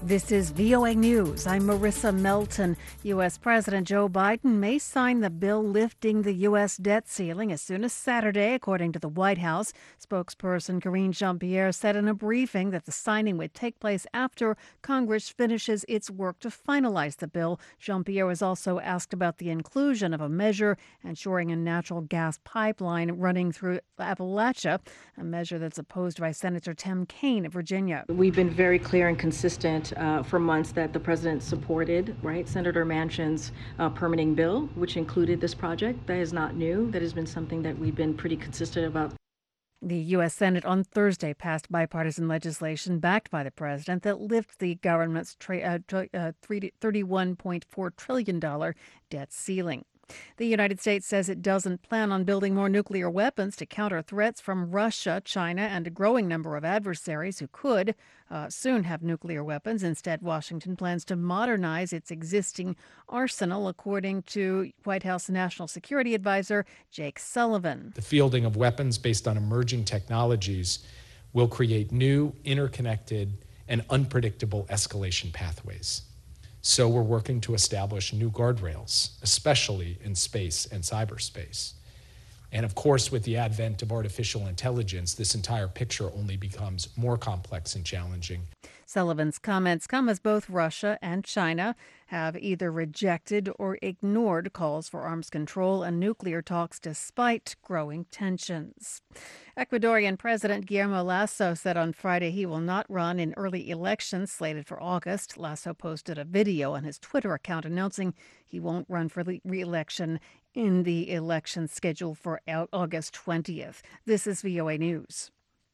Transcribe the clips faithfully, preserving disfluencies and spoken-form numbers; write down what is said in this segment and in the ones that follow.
This is V O A News. I'm Marissa Melton. U S. President Joe Biden may sign the bill lifting the U S debt ceiling as soon as Saturday, according to the White House. Spokesperson Karine Jean-Pierre said in a briefing that the signing would take place after Congress finishes its work to finalize the bill. Jean-Pierre was also asked about the inclusion of a measure ensuring a natural gas pipeline running through Appalachia, a measure that's opposed by Senator Tim Kaine of Virginia. We've been very clear and consistent Uh, for months that the president supported, right, Senator Manchin's uh, permitting bill, which included this project. That is not new. That has been something that we've been pretty consistent about. The U S. Senate on Thursday passed bipartisan legislation backed by the president that lifts the government's tra- uh, uh, thirty-one point four trillion dollars debt ceiling. The United States says it doesn't plan on building more nuclear weapons to counter threats from Russia, China, and a growing number of adversaries who could uh, soon have nuclear weapons. Instead, Washington plans to modernize its existing arsenal, according to White House National Security Advisor Jake Sullivan. The fielding of weapons based on emerging technologies will create new, interconnected, and unpredictable escalation pathways. So we're working to establish new guardrails, especially in space and cyberspace. And of course, with the advent of artificial intelligence, this entire picture only becomes more complex and challenging. Sullivan's comments come as both Russia and China have either rejected or ignored calls for arms control and nuclear talks despite growing tensions. Ecuadorian President Guillermo Lasso said on Friday he will not run in early elections slated for August. Lasso posted a video on his Twitter account announcing he won't run for re-election in the election scheduled for August twentieth. This is V O A News.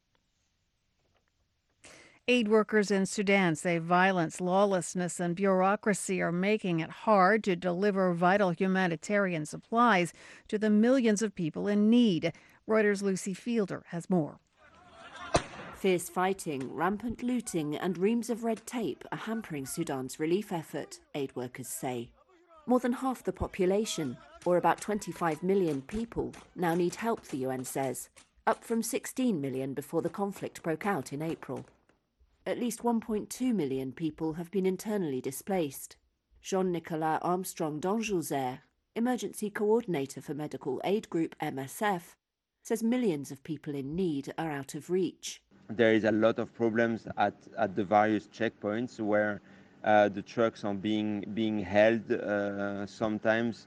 Aid workers in Sudan say violence, lawlessness, and bureaucracy are making it hard to deliver vital humanitarian supplies to the millions of people in need. Reuters' Lucy Fielder has more. Fierce fighting, rampant looting, and reams of red tape are hampering Sudan's relief effort, aid workers say. More than half the population, or about twenty-five million people, now need help, the U N says, up from sixteen million before the conflict broke out in April. At least one point two million people have been internally displaced. Jean-Nicolas Armstrong d'Anjouzer, emergency coordinator for medical aid group M S F, says millions of people in need are out of reach. There is a lot of problems at, at the various checkpoints where uh, the trucks are being being held uh, sometimes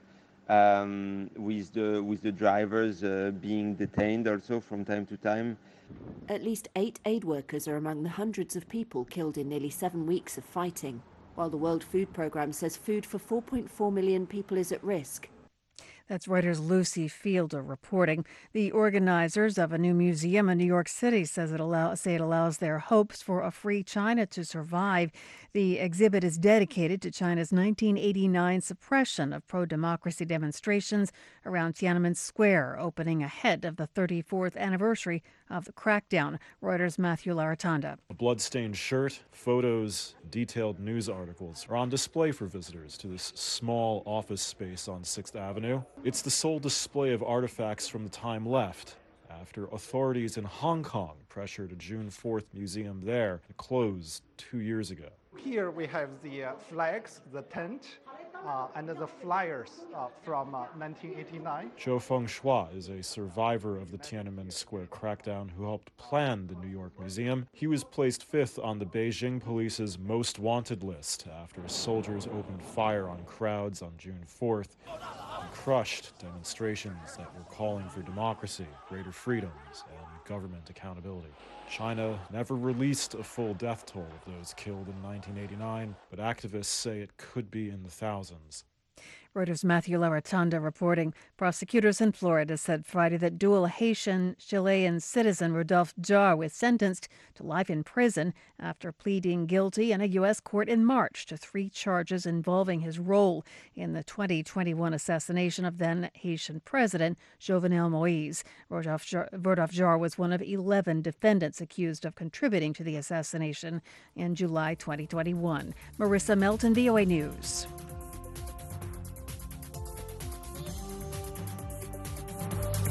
um, with the with the drivers uh, being detained also from time to time. At least eight aid workers are among the hundreds of people killed in nearly seven weeks of fighting, while the World Food Programme says food for four point four million people is at risk. That's Reuters' Lucy Fielder reporting. The organizers of a new museum in New York City says it allow, say it allows their hopes for a free China to survive. The exhibit is dedicated to China's nineteen eighty-nine suppression of pro-democracy demonstrations around Tiananmen Square, opening ahead of the thirty-fourth anniversary of the crackdown. Reuters' Matthew Laratanda. A blood-stained shirt, photos, detailed news articles are on display for visitors to this small office space on sixth Avenue. It's the sole display of artifacts from the time left after authorities in Hong Kong pressured a June fourth museum there to close two years ago. Here we have the uh, flags, the tent, uh, and the flyers uh, from uh, nineteen eighty-nine. Zhou Fengshua is a survivor of the Tiananmen Square crackdown who helped plan the New York Museum. He was placed fifth on the Beijing police's most wanted list after soldiers opened fire on crowds on June fourth and crushed demonstrations that were calling for democracy, greater freedoms, and government accountability. China never released a full death toll of those killed in nineteen eighty-nine, but activists say it could be in the thousands. Reuters' Matthew Laratanda reporting. Prosecutors in Florida said Friday that dual Haitian-Chilean citizen Rodolphe Jarre was sentenced to life in prison after pleading guilty in a U S court in March to three charges involving his role in the twenty twenty-one assassination of then Haitian President Jovenel Moise. Rodolphe Jarre, Rodolphe Jarre was one of eleven defendants accused of contributing to the assassination in July twenty twenty-one. Marissa Melton, V O A News.